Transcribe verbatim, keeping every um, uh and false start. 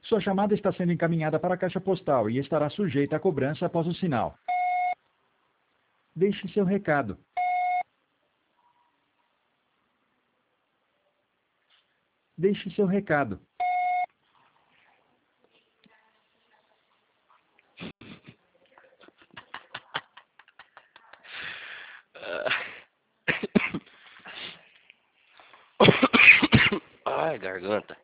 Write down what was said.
Sua chamada está sendo encaminhada para a caixa postal e estará sujeita a cobrança após o sinal. Deixe seu recado. Deixe seu recado. Ai, garganta.